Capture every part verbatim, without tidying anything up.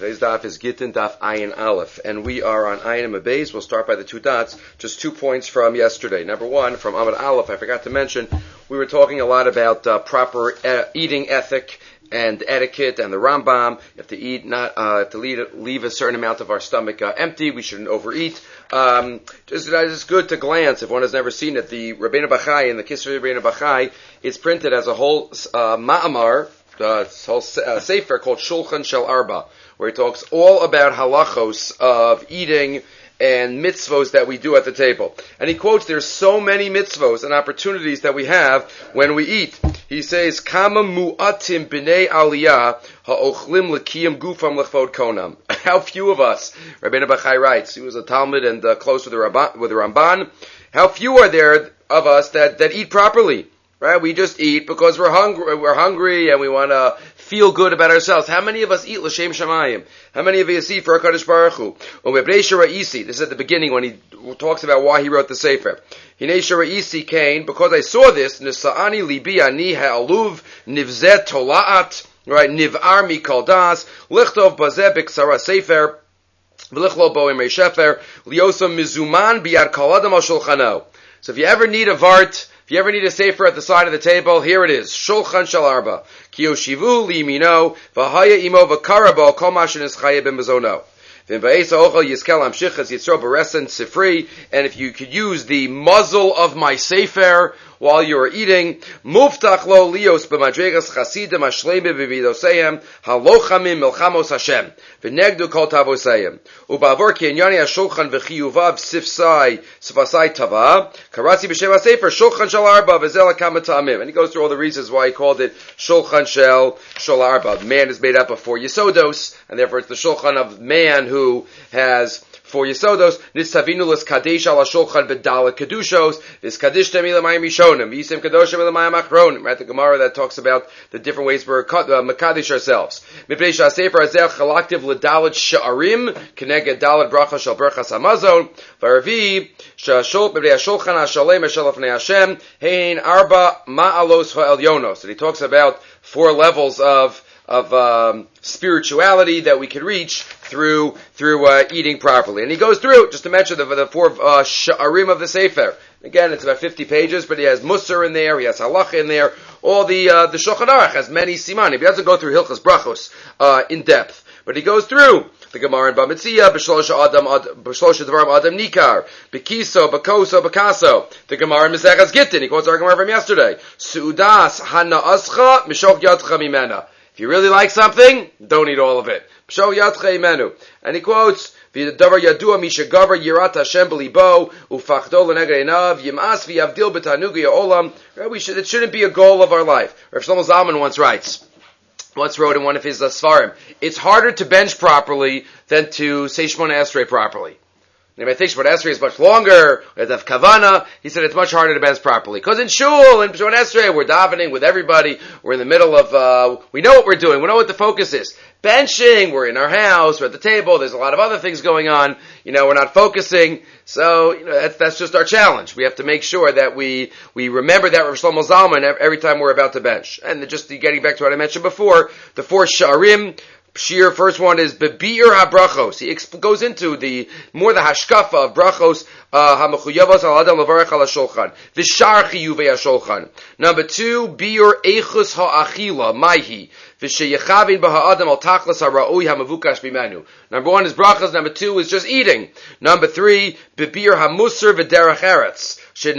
Today's daf is Gittin Daf Ayin Aleph, and we are on Ayin Abayz. We'll start by the two dots, just two points from yesterday. Number one, from Amud Aleph, I forgot to mention, we were talking a lot about uh, proper uh, eating ethic and etiquette, and the Rambam. You have to eat, not uh, have to leave, leave a certain amount of our stomach uh, empty. We shouldn't overeat. Um, just, uh, it's good to glance if one has never seen it. The Rabbeinu Bachai, in the Kisvei Rabbeinu Bachai, it's printed as a whole uh, ma'amar, uh, whole uh, sefer called Shulchan Shel Arba, where he talks all about halachos of eating and mitzvos that we do at the table. And he quotes, there's so many mitzvos and opportunities that we have when we eat. He says, Kama mu'atim b'nei aliyah ha'ochlim l'kiyam gufam l'chvod konam. How few of us, Rabbeinu Bachai writes, he was a Talmud and uh, close with the, Ramban, with the Ramban, how few are there of us that, that eat properly? Right? We just eat because we're hungry, we're hungry and we want to feel good about ourselves. How many of us eat l'shem shamayim? How many of us eat for HaKadosh Baruch Hu? This is at the beginning when he talks about why he wrote the Sefer. Hinei sharaisi kain, because I saw this, nisa'ani libi ani ha'aluv nivzet tola'at, right, niv'ar mikol das, lichtov bazeh b'ksara sefer, v'lichlo bo imrei shefer, liosam mizuman biyad kol adam al shulchano. So if you ever need a vart, if you ever need a sefer at the side of the table, here it is. Shulchan Shel Arba. Ki yoshivu liyimino, v'haya imo v'karabo, kol mashin is chaye b'mezono. V'imva'esa ochel yiskel amshichas yitzro b'resen sifri, and if you could use the muzzle of my sefer while you're eating, muftach lo lios b'madregas chasidim ashleime b'vidoseim, halochamim milchamos Hashem, v'negdu kol tavoseim. Uba'avor ki enyani ha'shulchan v'chiyuvav sifsai, sifasai tava, karatzi b'shem ha'sefer, shulchan shel arba, v'zel ha'kam ta'amim. And he goes through all the reasons why he called it shulchan shel shel arba. Man is made up of four yisodos, and therefore it's the shulchan of man who has four yisodos. Nitzavinu l's kadesh ala shulchan b'dalet kedushos, v'is kadesh tem ilamayim rishonim, v'yisim kadoshim ilamayim achronim. Right, the Gemara that talks about the different ways we're uh, mekadesh ourselves. Mipnei sha'sefer hazeh chalaktiv l'dalet sha'arim, keneged dalet bracha shel berachas hamazon, v'arvi sha'shul mipnei ha'shulchan ha'shalem ha'shel lefnei Hashem, hein arba ma'alos ha'elyonos. And he talks about four levels of of um, spirituality that we can reach through through uh, eating properly. And he goes through, just to mention the, the four uh, sha'arim of the Sefer. Again, it's about fifty pages, but he has Musar in there, he has Halacha in there, all the uh, the Shulchan Aruch has many simanim. He doesn't go through Hilchas Brachos uh, in depth, but he goes through the Gemara in Bamitzia, B'shlosha Adam, B'shlosha Dvarim Adam Nikar, B'kiso, B'koso, B'kaso. The Gemara in Mesechas Gittin, he quotes our Gemara from yesterday. Su'udas hana'ascha mishok yadcha mimena. If you really like something, don't eat all of it. P'sho yadcha imenu. And he quotes, V'davar yadua mishagavar yirat Hashem b'libo, ufachdo l'neged einav, yim'as v'yavdil b'tanugi ha'olam. We should, it shouldn't be a goal of our life. Rav Shlomo Zalman once writes, once wrote in one of his uh, Svarim, it's harder to bench properly than to say Shemona Esrei properly. And if I think Shemona Esrei is much longer, we have to have Kavana, he said it's much harder to bench properly. Because in Shul, in Shemona Esrei, we're davening with everybody, we're in the middle of, uh, we know what we're doing, we know what the focus is. Benching, we're in our house, we're at the table, there's a lot of other things going on, you know, we're not focusing, so, you know, that's, that's just our challenge. We have to make sure that we, we remember that Rav Shlomo Zalman every time we're about to bench. And just getting back to what I mentioned before, the four sha'arim, Shir, first one is Bebi'ir HaBrachos. He exp- goes into the, more the hashkafa of brachos, HaMechuyavos al Adam Levarech al HaSholchan. V'shar chiyuvei HaSholchan. Number two, Bi'ir Eichus HaAchila, Maihi. V'sheyechavin b'ha'adam al tachlis ha'ra'ui ha'mavukash b'menu. Number one is brachos, number two is just eating. Number three, Bebi'ir HaMusar v'derech eretz.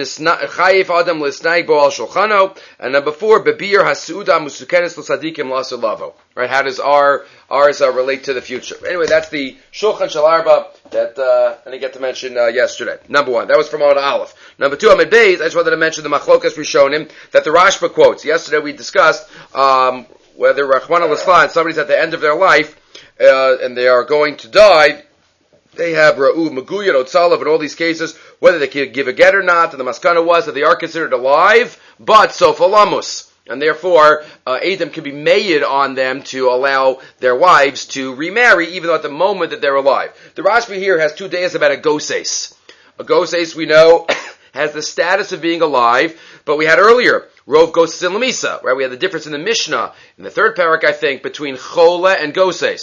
Chayif Adam l'snaig bo al shulchano. And number four, Bebi'ir HaSu'uda musukenes l'sadikim l'asur lavo. Right, how does our, ours uh, relate to the future? Anyway, that's the Shulchan Shel Arba that uh, I didn't get to mention uh, yesterday. Number one, that was from Amud Aleph. Number two, Amud Beis, I just wanted to mention the Machlokas Rishonim that the Rashba quotes. Yesterday we discussed um, whether Rachmana Litzlan, somebody's at the end of their life uh, and they are going to die, they have Ra'u, Meguyad, Otzalav, in all these cases, whether they can give a get or not, and the Maskana was that they are considered alive, but Sofalamus. And therefore, uh, Adam can be made on them to allow their wives to remarry, even though at the moment that they're alive. The Rashba here has two days about a goses. A goses, we know, has the status of being alive, but we had earlier, Rov Goses in Lamisa, right? We had the difference in the Mishnah, in the third parak, I think, between Chola and Goses.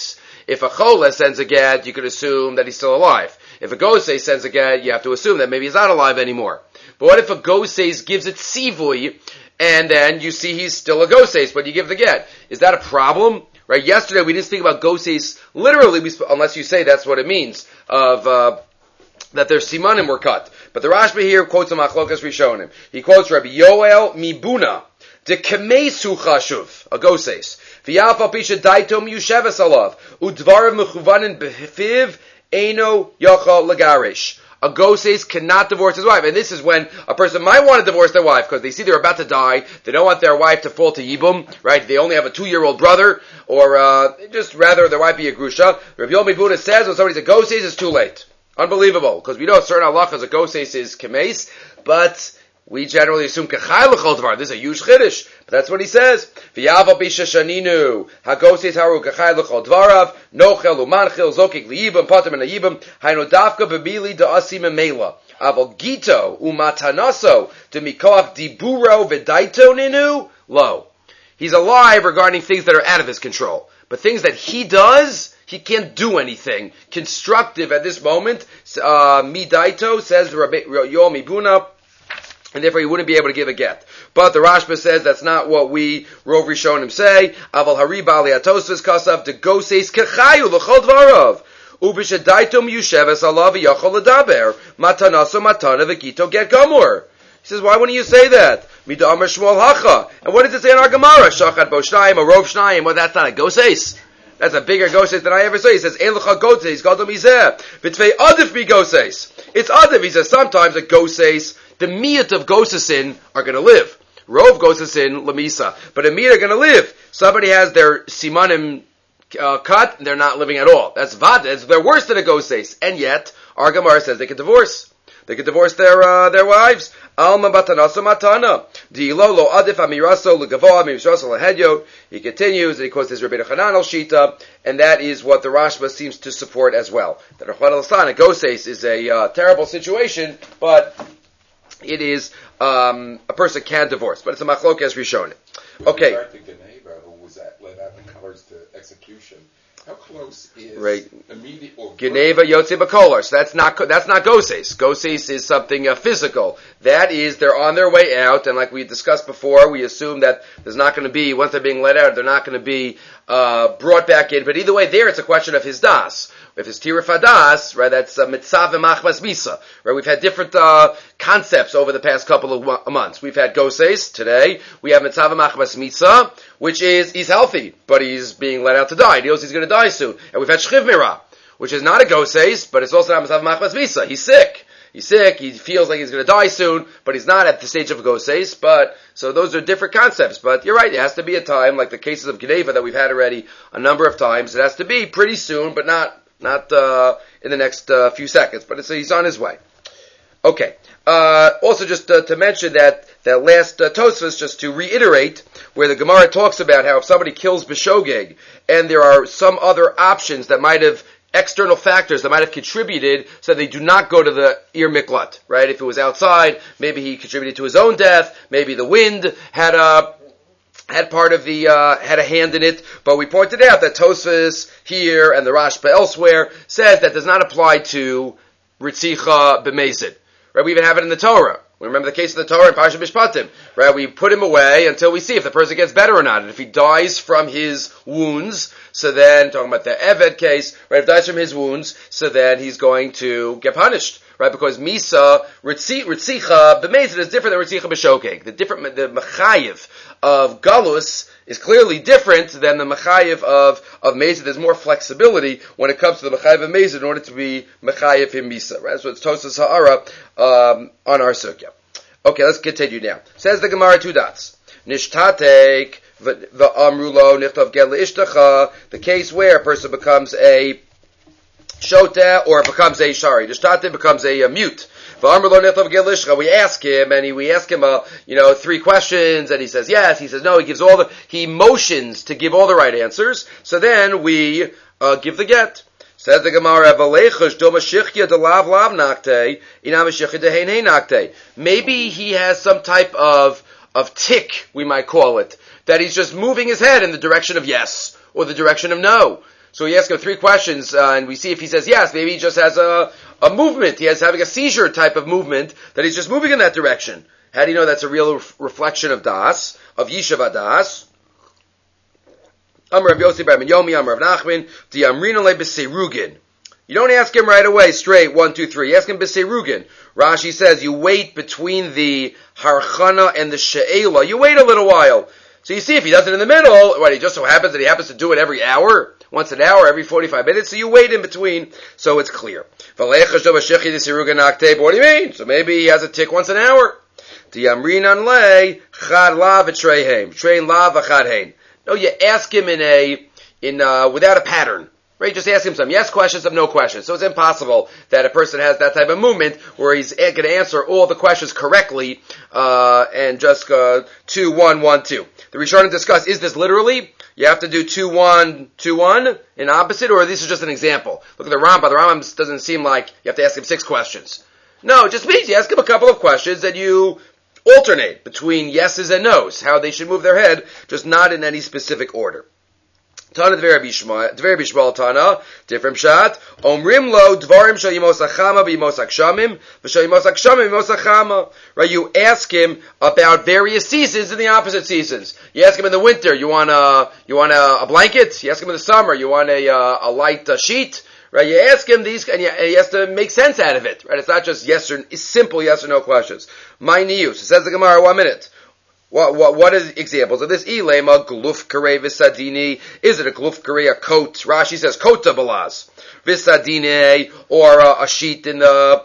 if a chola sends a get, you could assume that he's still alive. If a gosei sends a get, you have to assume that maybe he's not alive anymore. But what if a gosei gives it sivui, and then you see he's still a gosei, but you give the get? Is that a problem? Right? Yesterday we didn't speak about goseis literally, we sp- unless you say that's what it means, of uh, that their simanim were cut. But the Rashba here quotes a machlokas rishonim. He quotes Rabbi Yoel Mibuna, de kemesu chashuv, a goseis. V'yalpa pisha daitom yusheves alav, udvarav mechuvanin befiv, eno yochal lagarish. A goseis cannot divorce his wife. And this is when a person might want to divorce their wife because they see they're about to die. They don't want their wife to fall to yibum, right? They only have a two-year-old brother, or uh, just rather their wife be a grusha. Rabbi Yoel Mibuna says when somebody's a goseis, it's too late. Unbelievable. Because we know certain halachas a goseis is kemes, but we generally assume kachai l'chol dvar. This is a huge chiddush, but that's what he says. V'yava bisha shaninu hagoseis haru kachai l'chol dvarav nochel umanchil zokik liyibam patim and ayibam hainu dafka bebili da'asim emela aval gito umatanaso demikoach diburo v'daito ninu lo. He's alive regarding things that are out of his control, but things that he does, he can't do anything constructive at this moment. Uh, Midaito says Rabbi Yoel Mibuna, and therefore he wouldn't be able to give a get. But the Rashba says that's not what we Rov Rishonim say. Aval Hari Bali Atosvus Kasav de Goseis Kechayu L'chol Dvarav Ubishadaitum Yusheves Alav Yachol Ledaber Matanaso Matana V'Gito Get Gomor. He says, why wouldn't you say that? Mida Amar Shmuel Hacha. And what does it say in our Gemara? Shachat Bo Shnayim, a Rov Shnayim. Well, that's not a Goseis. That's a bigger goseis than I ever saw. He says, Ein l'cha goseis, gadol mizeh. V'tvei adif bi goseis. It's adif. He says, sometimes a goseis, the miyat of gosesin are going to live. Rov gosesin, lamisa. But a miyat are going to live. Somebody has their simanim uh, cut, and they're not living at all. That's vad. They're worse than a goseis. And yet, our Gemara says they can divorce. They could divorce their uh, their wives. Alma batanaso matana. Di'ilo lo adif amiraso legavoa amiraso lehedyo. He continues, and he quotes his Rabbi Chanan al Shita, and that is what the Rashba seems to support as well. That Rechman al Sana Goseis is a uh, terrible situation, but it is um, a person can divorce, but it's a machlokes rishonim. Okay. Back to Geneva, who was at, led out the colors to execution. How close is right. immediate or Geneva Yotze Bakolar. So that's not that's not Goseis. Goseis is something uh, physical. That is, they're on their way out, and like we discussed before, we assume that there's not going to be, once they're being let out, they're not going to be uh, brought back in. But either way, there it's a question of his das. If it's tiruf hadas, right, that's uh, mitzav and machmas misa. Right, we've had different uh, concepts over the past couple of w- months. We've had Goseis today. We have mitzav and machmas misa, which is he's healthy, but he's being let out to die. He knows he's going to die soon. And we've had shchiv mira, which is not a Goseis, but it's also not mitzav and machmas misa. He's sick. He's sick, he feels like he's going to die soon, but he's not at the stage of Goseis, but, so those are different concepts, but you're right, it has to be a time, like the cases of Geneva that we've had already a number of times, it has to be pretty soon, but not, not, uh, in the next, uh, few seconds, but it's, he's on his way. Okay, uh, also just uh, to mention that, that last uh, Tosfos, just to reiterate, where the Gemara talks about how if somebody kills B'shogeg, and there are some other options that might have external factors that might have contributed so they do not go to the Ir Miklat, right? If it was outside, maybe he contributed to his own death, maybe the wind had a, had part of the, uh, had a hand in it, but we pointed out that Tosfos here and the Rashba elsewhere says that does not apply to Ritzicha B'mezid, right? We even have it in the Torah. We remember the case of the Torah in Parsha Mishpatim, right? We put him away until we see if the person gets better or not. And if he dies from his wounds, so then, talking about the Eved case, right? If he dies from his wounds, so then he's going to get punished, right? Because Misa, Ritzicha, B'mezid is different than Ritzicha B'shogeg. The different, the Mechayiv of Galus is clearly different than the Mechayiv of, of Mezid. There's more flexibility when it comes to the Mechayiv of Mezid in order to be Mechayiv him Misa, right? So it's Tosas Ha'ara, um, on our Sukya. Okay, let's continue now. Says the Gemara, two dots. Nishtatek, the Amrulo, Nichtov Gel Ishtacha, the case where a person becomes a Shota, or becomes a, sorry, Nishtatek becomes a, a mute. We ask him, and he, we ask him, uh, you know, three questions, and he says yes, he says no, he gives all the, he motions to give all the right answers, so then we, uh, give the get. Says the Gemara, maybe he has some type of, of tick, we might call it, that he's just moving his head in the direction of yes, or the direction of no. So he asks him three questions, uh, and we see if he says yes, maybe he just has a, a movement. He has having a seizure type of movement, that he's just moving in that direction. How do you know that's a real ref- reflection of das, of Yishuv das? Amar Rav Yossi bar Yomi, Amar Rav Nachman, Di Amrina le b'seirugin. You don't ask him right away, straight, one, two, three. You ask him b'seirugin. Rashi says you wait between the harchana and the she'ela. You wait a little while. So you see if he does it in the middle, what, he just so happens that he happens to do it every hour, once an hour, every forty-five minutes, so you wait in between, so it's clear. But what do you mean? So maybe he has a tick once an hour. No, you ask him in a, in, uh, without a pattern. Right, you just ask him some yes questions, some no questions. So it's impossible that a person has that type of movement where he's going to answer all the questions correctly, uh, and just go two, one, one, two. The Rishonim discuss, is this literally? You have to do two, one, two, one in opposite, or this is just an example? Look at the Rambam. The Rambam doesn't seem like you have to ask him six questions. No, it just means you ask him a couple of questions and you alternate between yeses and nos, how they should move their head, just not in any specific order. Tana Dver Bishmal Tana, different shot. Omrim lo dvarim shal yimosach chama b'yimosach shamim, v'shal yimosach shamim b'yimosach chama. Right, you ask him about various seasons and the opposite seasons. You ask him in the winter, you want a, you want a, a blanket? You ask him in the summer, you want a, uh, a light uh, sheet? Right, you ask him these, and, you, and he has to make sense out of it. Right, it's not just yes or, it's simple yes or no questions. My news. It says the Gemara, one minute. What, what, what is examples of this? Ilema gluf karei v'sadini. Is it a gluf karei, a coat? Rashi says kota balaz. V'sadine, or uh, a sheet in the,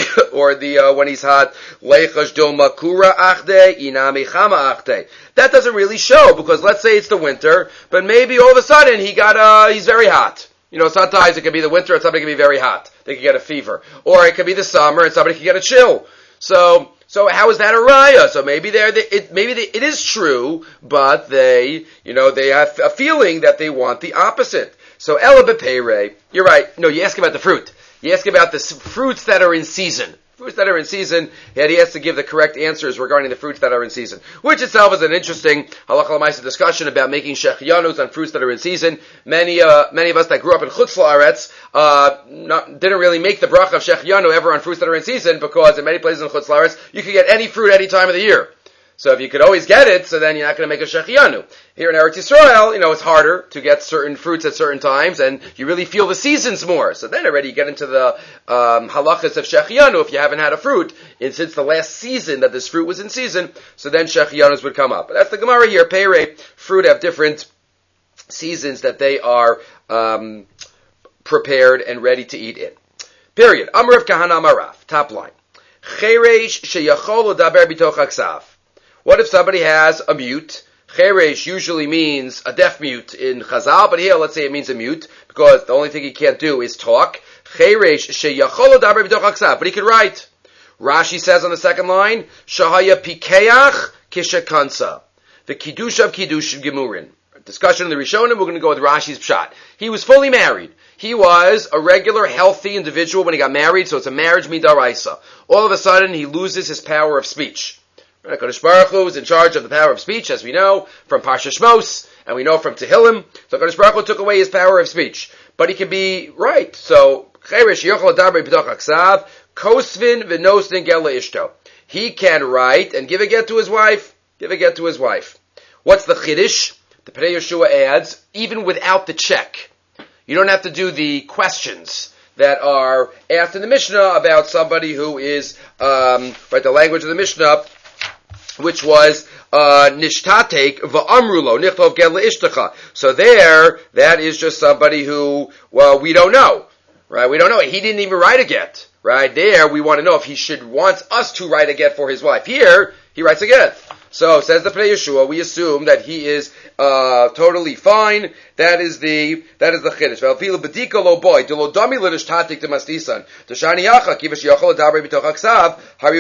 or the, uh, when he's hot. Leichash do makura achde, inami chama achde. That doesn't really show, because let's say it's the winter, but maybe all of a sudden he got, uh, he's very hot. You know, sometimes it could be the winter and somebody can be very hot. They could get a fever. Or it could be the summer and somebody could get a chill. So, So how is that a raya? So maybe they're, they, it, maybe they, it is true, but they, you know, they have a feeling that they want the opposite. So ela b'peirei, you're right. No, you ask about the fruit. You ask about the fruits that are in season. Fruits that are in season, and he has to give the correct answers regarding the fruits that are in season. Which itself is an interesting halacha l'maisa discussion about making shechianus on fruits that are in season. Many, uh, many of us that grew up in Chutz La'aretz, uh, not, didn't really make the bracha of shechianu ever on fruits that are in season, because in many places in Chutz La'aretz, you could get any fruit any time of the year. So if you could always get it, so then you're not going to make a shechianu. Here in Eretz Yisrael, you know, it's harder to get certain fruits at certain times, and you really feel the seasons more. So then already you get into the um, halachas of shechianu if you haven't had a fruit and since the last season that this fruit was in season. So then shechianus would come up. But that's the Gemara here. Peirei, fruit have different seasons that they are um, prepared and ready to eat in. Period. Amar Rav Kahana Amarav. Top line. Cheresh sheyachol ledaber bitoch haksav. What if somebody has a mute? Cheresh usually means a deaf mute in Chazal, but here let's say it means a mute, because the only thing he can't do is talk. Cheresh sheyachol ledaber bitoch haksav, but he can write. Rashi says on the second line, Shahaya pikeach kishakansa. The kiddush of kiddush gemurin. Discussion in the Rishonim, we're going to go with Rashi's pshat. He was fully married. He was a regular, healthy individual when he got married, so it's a marriage midaraisa. All of a sudden, he loses his power of speech. HaKadosh Baruch Hu is in charge of the power of speech, as we know from Parsha Shmos, and we know from Tehillim. So HaKadosh Baruch Hu took away his power of speech. But he can be right. So, Cheresh yochel ledaber b'toch haksav, kosvin v'nosnin gel le'ishto. He can write and give a get to his wife. Give a get to his wife. What's the chiddush? The Pnei Yeshua adds, even without the check. You don't have to do the questions that are asked in the Mishnah about somebody who is, um, right, the language of the Mishnah, which was uh nishtatek va'amrulo nichtov gel le'ishtecha. So there, that is just somebody who, well, we don't know, right? We don't know. He didn't even write a get, right? There, we want to know if he should want us to write a get for his wife. Here, he writes a get. So, says the Pnei Yeshua, we assume that he is uh totally fine. That is the that is the chiddush. Ve'alpila bedika lo boy delo dami l'nishtatik demastisan t'shani yacha kivash yachol adaber b'toch haksav haru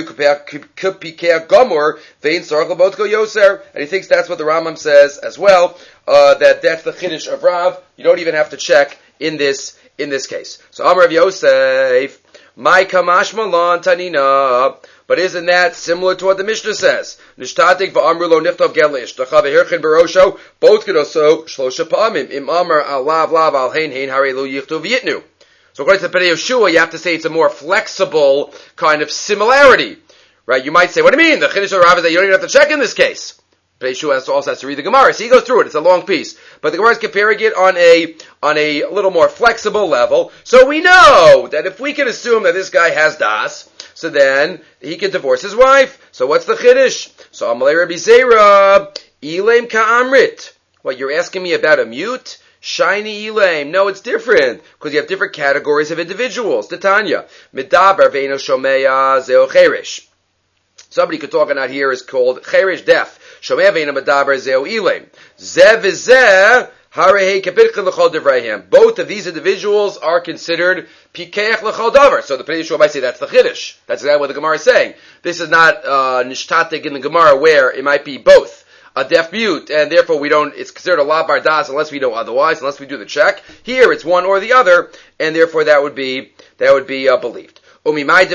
kupikei gomor vein sorach lebotko yoser. And he thinks that's what the Rambam says as well. Uh, that that's the chiddush of Rav. You don't even have to check in this in this case. So Amar Rav Yosef. My kamash malan tanina. But isn't that similar to what the Mishnah says? Nishtatik va'amru lo niftav gelish. Dachav hirchin barosho. Both could also shlosha pa'amim. Im amar al lav lav al hein hein hare lo yichtu v'yitnu. So according to the Pnei Yehoshua, you have to say it's a more flexible kind of similarity. Right? You might say, what do you mean? The Chiddush of Rav is that you don't even have to check in this case. Pnei Yehoshua also has to read the Gemara. So he goes through it. It's a long piece. But the Gemara is comparing it on a, on a little more flexible level. So we know that if we can assume that this guy has das, so then he can divorce his wife. So what's the Chiddush? So Amalei Rabbi Zera, Ilaim Ka'amrit. What, you're asking me about a mute? Shiny Elaim. No, it's different, because you have different categories of individuals. Titania. Midaber ve'eno shomeya zeo cheresh. Somebody could talk out here is called cheresh, deaf. Shomeya ve'eno midaber zeo Elaim. Ze v'zeh harehei kepitcha l'chol divrayim. Both of these individuals are considered pikeach l'chol davar. So the Pnei Yehoshua might say that's the Chiddush. That's exactly what the Gemara is saying. This is not uh, nishtatik in the Gemara where it might be both. A deaf mute, and therefore we don't, it's considered a la bardas unless we know otherwise, unless we do the check. Here it's one or the other, and therefore that would be, that would be uh, believed. How do you know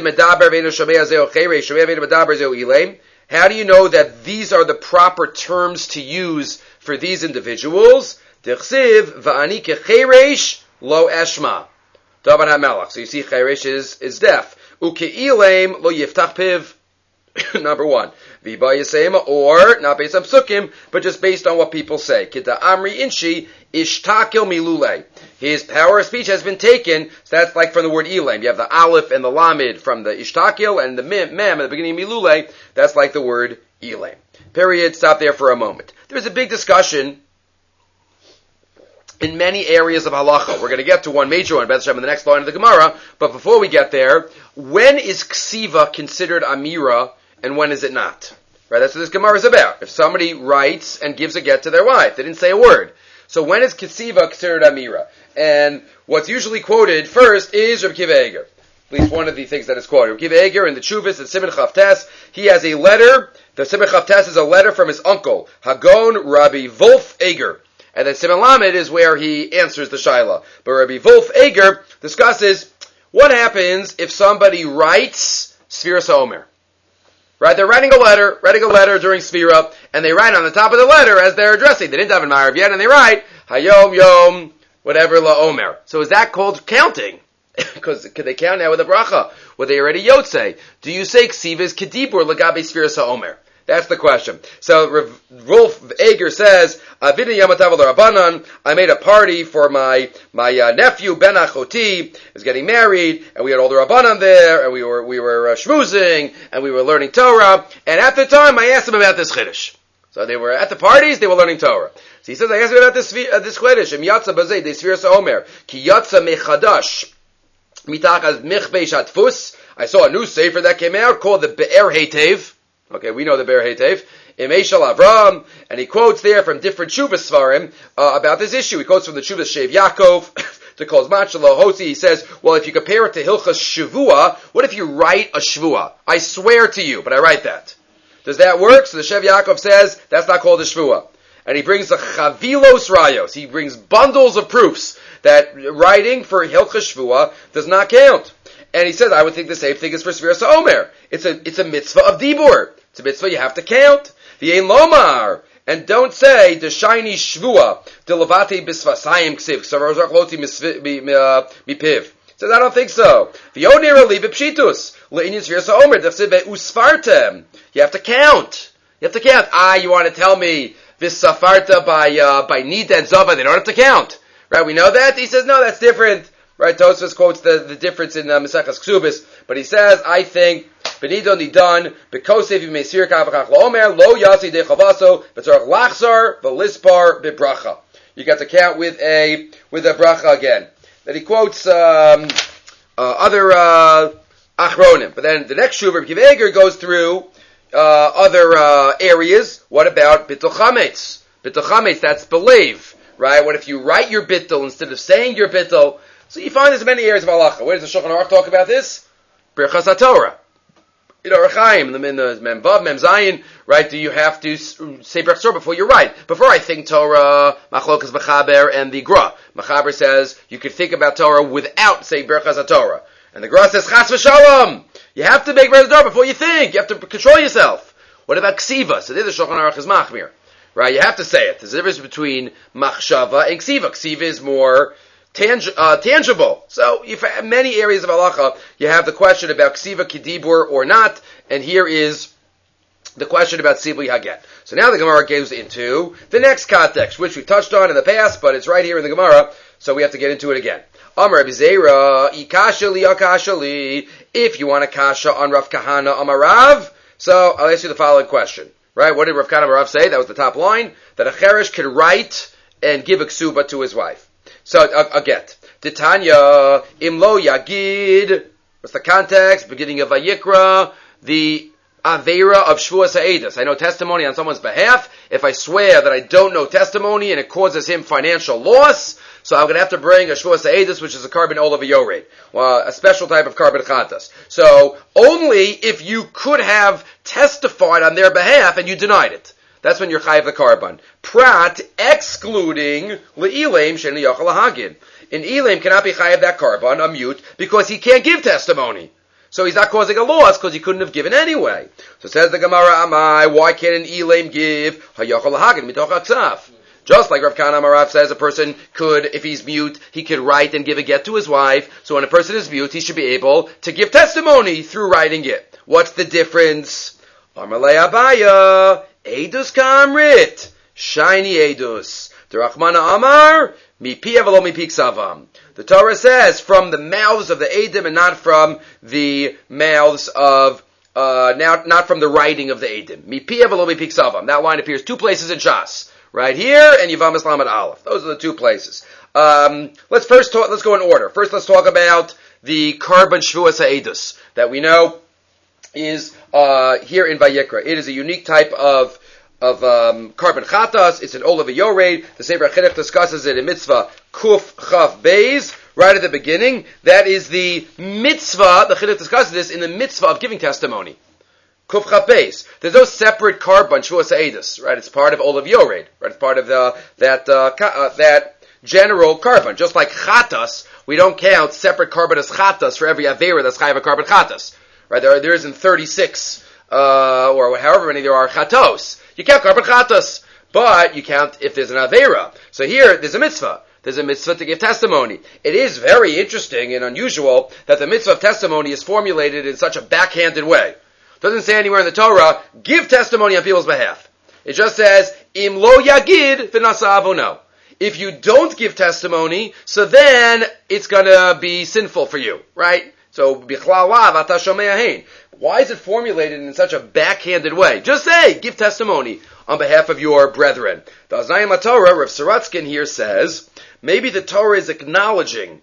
that these are the proper terms to use for these individuals? Lo eshma. So you see cheresh is, is deaf. Uke'ilaim lo yiftach piv. Number one, Viba Yisema, or not based on psukim, but just based on what people say. Kita Amri Inshi Ishtakil Milule. His power of speech has been taken. So that's like from the word Elam. You have the Aleph and the Lamed from the Ishtakil, and the Mem, mem at the beginning of Milule. That's like the word Elam. Period. Stop there for a moment. There's a big discussion in many areas of halacha. We're going to get to one major one, Beth Hashem, in the next line of the Gemara. But before we get there, when is ksiva considered amira? And when is it not? Right, that's what this Gemara is about. If somebody writes and gives a get to their wife, they didn't say a word. So when is Kesiva considered Amira? And what's usually quoted first is Reb Kiva Eger. At least one of the things that is quoted. Reb Kiva Eger in the Chuvas and Siman Chavtes, he has a letter. The Siman Chavtes is a letter from his uncle, Hagon Rabbi Wolf Eger. And then Siman Lamed is where he answers the Shaila. But Rabbi Wolf Eger discusses what happens if somebody writes Sfiras HaOmer. Right, they're writing a letter, writing a letter during Sfira, and they write on the top of the letter as they're addressing. They didn't have an Ma'ariv yet, and they write, Hayom Yom, whatever, La Omer. So is that called counting? Because could they count now with a bracha? Were they already Yotze? Do you say Ksivas Kedibur Lagabe Sfira Sa'omer? That's the question. So Rolf Eger says, Avida Yamatav Rabbanan, I made a party for my my uh, nephew Ben Achoti, is getting married, and we had all the Rabbanan there, and we were we were uh, schmoozing, and we were learning Torah, and at the time I asked them about this Chiddush. So they were at the parties, they were learning Torah. So he says, I asked them about this uh, this Chiddush, Im Yatsa Bazei, De Sfiras HaOmer, Ki Yatsa Mechadash, Mitachas Michbei Shatfus, I saw a new sefer that came out called the Be'er Hetev. Okay, we know the Be'er Hetev. Imeshal Avram, and he quotes there from different Shuvas Svarim uh, about this issue. He quotes from the Shuvas Shev Yaakov to Kol Zman Shelo Hosi. He says, well, if you compare it to Hilchas Shavua, what if you write a Shavua? I swear to you, but I write that. Does that work? So the Shev Yaakov says, that's not called a Shavua. And he brings the Chavilos Rayos. He brings bundles of proofs that writing for Hilchas Shavua does not count. And he says, I would think the same thing is for Sfiras HaOmer. It's a, it's a mitzvah of Dibur. It's a mitzvah you have to count. The Ein Lomar. And don't say, the shiny Shvua, the Levate Bisvasayim Ksiv, Sarozach Loti Mipiv. Says, I don't think so. The Onira Leave Pshitus, Le'inyan Sfiras HaOmer, Defsive Usfartem. You have to count. You have to count. Ah, you want to tell me this Safarta by, uh, by Nida and Zava, they don't have to count. Right, we know that? He says, no, that's different. Right, Tosfos quotes the, the difference in uh, Mesechas Ksubis, but he says, I think, Benido Nidan, Bekosev Yimesir Kavachach Loomer, Lo Yasi De Chavaso, Betzarach Lachzar, Velispar Bibracha. You got to count with a, with a bracha again. Then he quotes, um, uh, other, uh, Achronim. But then the next Shuv, Kiv Eger goes through, uh, other, uh, areas. What about Bittul Chametz? Bittul Chametz, that's believe. Right? What if you write your Bittul instead of saying your Bittul? So you find this in many areas of halacha. Where does the Shulchan Aruch talk about this? Birchas HaTorah. You know, Rechaim, in the Mem Vav, Mem Zayin, right? Do you have to say Birchas Torah before you write? Before I think Torah, Machlokas Mechaber and the Gra. Mechaber says you could think about Torah without saying Birchas HaTorah. And the Gemara says, Chas v'shalom. You have to make the door before you think. You have to control yourself. What about ksiva? So there the Shulchan Aruch is machmir. Right? You have to say it. There's a difference between machshava and ksiva. Ksiva is more tang- uh, tangible. So if in many areas of halacha, you have the question about ksiva kedibur or not. And here is the question about sibli haget. So now the Gemara goes into the next context, which we touched on in the past, but it's right here in the Gemara, so we have to get into it again. Amar Abizera, ikasha li akasha li. If you want a kasha on Rav Kahana Amarav, so I'll ask you the following question. Right? What did Rav Kahana Amarav say? That was the top line. That a cheresh can write and give a ksuba to his wife. So, a, a get. Titanya, imlo yagid. What's the context? Beginning of Vayikra. The Aveira of Shvuas Ha'edus. I know testimony on someone's behalf. If I swear that I don't know testimony and it causes him financial loss, so I'm going to have to bring a Shvuas Ha'edus, which is a carbon olav yored, well, a special type of carbon chatas. So only if you could have testified on their behalf and you denied it. That's when you're chayiv the carbon. Prat, excluding le'ilim sheni yachal hagid. An ilim cannot be chayiv that carbon, a mute, because he can't give testimony. So he's not causing a loss because he couldn't have given anyway. So says the Gemara, Amai, why can't an Elam give hayachal lahagin mitoch aksaf? Just like Rav Kahana Amarav says, a person could, if he's mute, he could write and give a get to his wife. So when a person is mute, he should be able to give testimony through writing it. What's the difference? Amalei Abaya, Edus Kamrit, shiny Edus. The Rachmana Amar, mipi avalo mipi ksavam. The Torah says from the mouths of the Edom and not from the mouths of, uh, now, not from the writing of the Edom. Mipi avalo mipi ksavam. That line appears two places in Shas. Right here and Yavamas Lamed Aleph. Those are the two places. Um, let's first talk, let's go in order. First let's talk about the carbon Shvuas Ha'edus that we know is, uh, here in Vayikra. It is a unique type of of um, carbon chatas. It's an olav yored. The Sefer HaChinuch discusses it in mitzvah kuf chaf beis right at the beginning. That is the mitzvah. The Chinuch discusses this in the mitzvah of giving testimony. Kuf chaf beis. There's no separate carbon shvuas ha'edus. Right, it's part of olav yored. Right, it's part of the that uh, uh, that general carbon. Just like chatas, we don't count separate carbon as chatas for every avera that's chayav a carbon chatas. Right, there are, there isn't thirty-six uh, or however many there are chatos. You count carbon chatas, but you count if there's an avera. So here, there's a mitzvah. There's a mitzvah to give testimony. It is very interesting and unusual that the mitzvah of testimony is formulated in such a backhanded way. It doesn't say anywhere in the Torah, give testimony on people's behalf. It just says, im lo yagid v'nasa avono. If you don't give testimony, so then it's gonna be sinful for you, right? So, bichlal lav ata shomei hein. Why is it formulated in such a backhanded way? Just say, give testimony on behalf of your brethren. The Aznayim HaTorah, Rav Saratskin here says, maybe the Torah is acknowledging,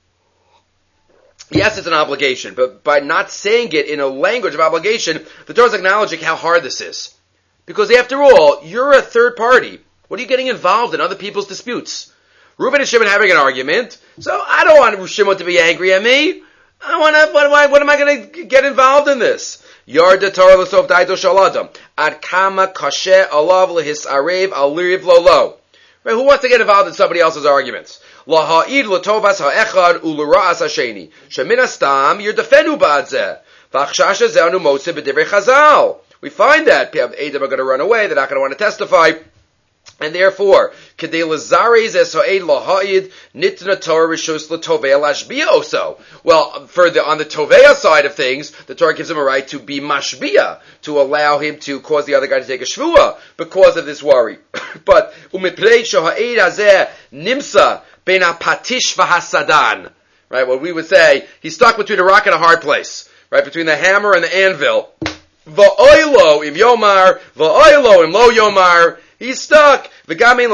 yes, it's an obligation, but by not saying it in a language of obligation, the Torah is acknowledging how hard this is. Because after all, you're a third party. What are you getting involved in other people's disputes? Reuben and Shimon having an argument, so I don't want Shimon to be angry at me. I want to, what am I, what am I going to get involved in this? Yarda Torah l'sof daito shaladam. Ad kama kashe alav lehisarev aliriv lolo. Right? Who wants to get involved in somebody else's arguments? Laha'id l'tovas ha'echad u'l'ra'as ha'sheni. Shemin astam yerdefenu ba'adzeh. V'achshasha ze'anu motze b'divrei chazal. We find that Edom are going to run away. They're not going to want to testify. And therefore, kedei lazarez esoed laha'id nitna Torah rishus l'tovei lashbia also. Well, for the, on the tovea side of things, the Torah gives him a right to be mashbia, to allow him to cause the other guy to take a shvua because of this worry. But umiprei shoha'id hazeh nimsa ben apatish v'hasadan. Right, what we would say, he's stuck between a rock and a hard place. Right, between the hammer and the anvil. Va'oilo im yomar, va'oilo im lo yomar. He's stuck. So that's why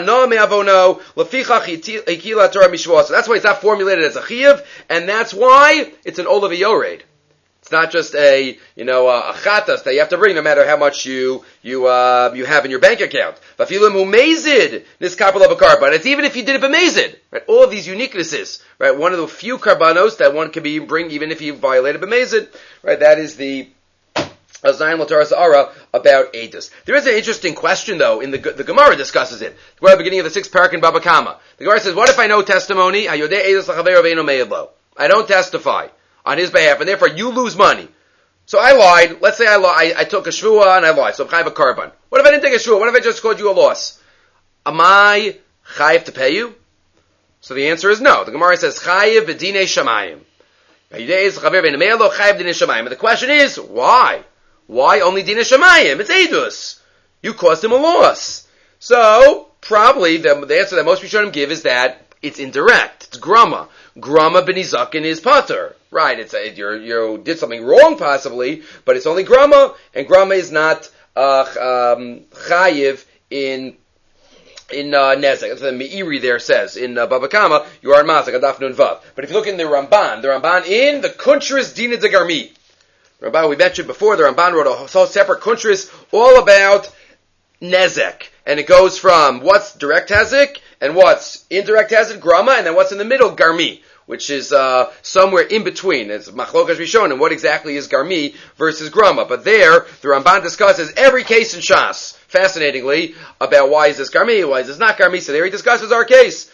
it's not formulated as a chiyuv, and that's why it's an olav yored. It's not just a, you know, a chatas that you have to bring no matter how much you, you, uh, you have in your bank account. But it's even if you did it b'mezid, right? All of these uniquenesses, right? One of the few karbanos that one can be bring even if you violated b'mezid, right? That is the Azayin L'Torah Sa'ara about Edus. There is an interesting question, though, in the the Gemara discusses it. We're at the beginning of the sixth parak in Baba Kama. The Gemara says, what if I know testimony? I don't testify. on his behalf, and therefore you lose money. So I lied. Let's say I lied. I, I took a shvua and I lied. So I'm chayiv a korban. What if I didn't take a shvua? What if I just called you a loss? Am I chayiv to pay you? So the answer is no. The Gemara says chayiv b'dinei shamayim. And the question is, why? Why only dinei shamayim? It's eidus. You caused him a loss. So probably the, the answer that most Rishonim give is that it's indirect. It's grama. Grama b'nizakin is pater. Right, it's a, you're, you did something wrong possibly, but it's only grama, and grama is not uh, um, chayiv in in uh, nezek. That's what the Meiri there says in uh, Baba Kama. You are in mazek adaf nun vav. But if you look in the Ramban, the Ramban in the Kuntris Dina de Garmi. Ramban we mentioned before. The Ramban wrote a whole separate Kuntris all about nezek, and it goes from what's direct hezek and what's indirect hezek, grama, and then what's in the middle, garmi, which is uh, somewhere in between. It's machlokas rishon, and what exactly is garmi versus grama. But there, the Ramban discusses every case in Shas, fascinatingly, about why is this garmi, why is this not garmi. So there he discusses our case.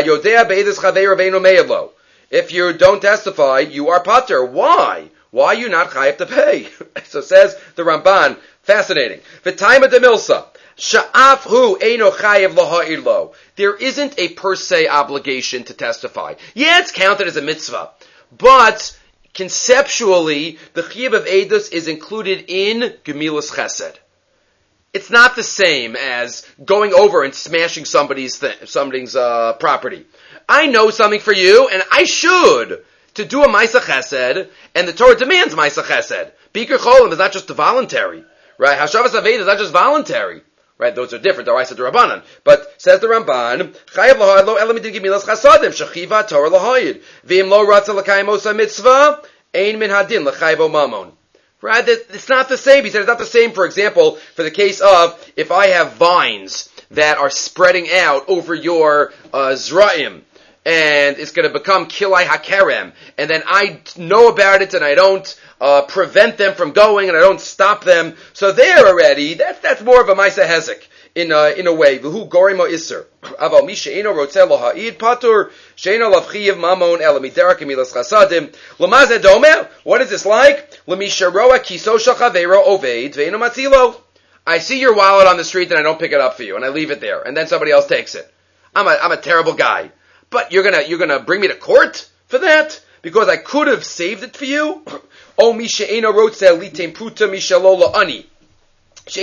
If you don't testify, you are pater. Why? Why are you not chayav to pay? So says the Ramban, fascinating. V'taima de milsa. Sha'af hu eino chayav laha'ir lo. There isn't a per se obligation to testify. Yeah, it's counted as a mitzvah. But conceptually, the chiyuv of edus is included in gemilas chesed. It's not the same as going over and smashing somebody's th- somebody's uh, property. I know something for you, and I should to do a ma'aseh chesed, and the Torah demands ma'aseh chesed. Bikur cholim is not just voluntary, right? Hashavas aved is not just voluntary. Right, those are different. Daraisa d'Rabbanan. But says the Ramban, Chayav lahayid lo elam midin gemilas chasadim shechiva Torah lahayid v'im lo ratza l'kayim osa mitzvah ein min hadin l'chayvo mamon. Right, it's not the same. He said it's not the same. For example, for the case of if I have vines that are spreading out over your uh, zra'im, and it's going to become kilai hakerem, and then I know about it and I don't uh, prevent them from going and I don't stop them. So there already, that's that's more of a ma'aseh hezek in a, in a way. V'hu gorimo iser. Aval mi she'eno rotzeh lo ha'id patur she'eno lav chiyav mamon ela miderek milas chasadim. L'ma zeh domer? What is this like? L'mi sheroa kiso shel chavero oved ve'eno matzilo. I see your wallet on the street and I don't pick it up for you and I leave it there and then somebody else takes it. I'm a I'm a terrible guy. But you're gonna you're gonna bring me to court for that because I could have saved it for you. Oh, mi she'eno rotzeh litem pruta mishalola ani. So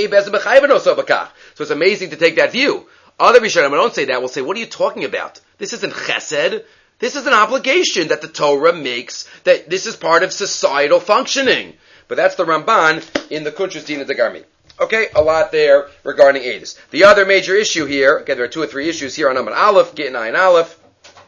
it's amazing to take that view. Other Rishonim don't say that. Will say, "What are you talking about? This isn't chesed. This is an obligation that the Torah makes. That this is part of societal functioning." But that's the Ramban in the Kuntris Dina de Garmi. Okay, a lot there regarding edus. The other major issue here, again, there are two or three issues here on Amud Aleph, Gittin Ayin Aleph,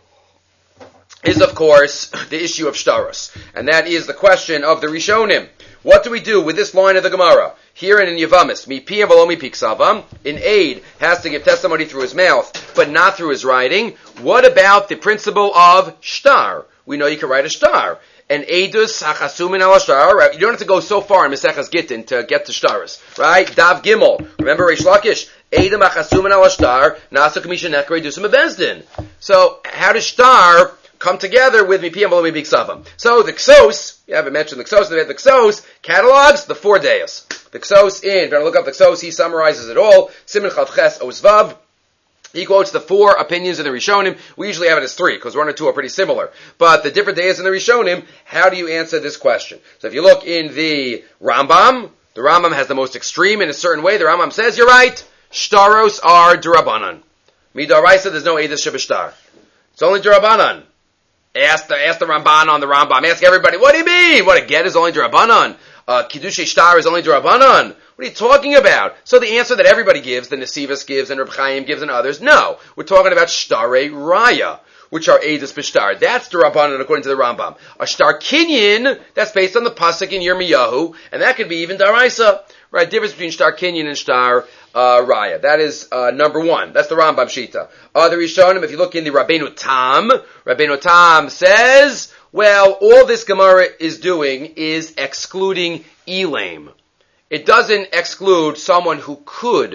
is of course the issue of shtaros, and that is the question of the Rishonim. What do we do with this line of the Gemara? Here and in Yavamis, mi piyam v'lo mi piksavam, an aid has to give testimony through his mouth, but not through his writing. What about the principle of shtar? We know you can write a shtar. And edus hachasumin al shtar, right? You don't have to go so far in Maseches Gittin to get to shtaros, right? Dav Gimel. Remember Reish Lakish? Edum hachasumin al shtar, nasu kamisha nekra edusum bezdin. So, how does shtar come together with mi piyam v'lo mi piksavam? So, the ksos, you haven't mentioned the ksos, the ksos catalogs the four days. The Ksos in, if you want to look up the Ksos, he summarizes it all. Siman Chav Ches Osvav. He quotes the four opinions in the Rishonim. We usually have it as three, because one or two are pretty similar. But the different days in the Rishonim, how do you answer this question? So if you look in the Rambam, the Rambam has the most extreme in a certain way. The Rambam says, you're right, Shtaros are Durabanan. Midaraisa, there's no Eidos Shebishtar. It's only Durabanan. Ask the, ask the Ramban on the Rambam. Ask everybody, what do you mean? What, a get is only Durabanan? Uh, Kiddushei Shtar is only Durabanan. What are you talking about? So the answer that everybody gives, the Nesivos gives, and Reb Chaim gives, and others, no. We're talking about Shtarei Raya, which are Eidos B'Shtar. That's Durabanan according to the Rambam. A Shtar Kinyan, that's based on the Pasuk in Yirmiyahu, and that could be even Daraisa. Right, difference between Shtar Kinyan and Shtar uh, Raya. That is uh, number one. That's the Rambam Shita. Other Rishonim, if you look in the Rabbeinu Tam, Rabbeinu Tam says, well, all this Gemara is doing is excluding Elam. It doesn't exclude someone who could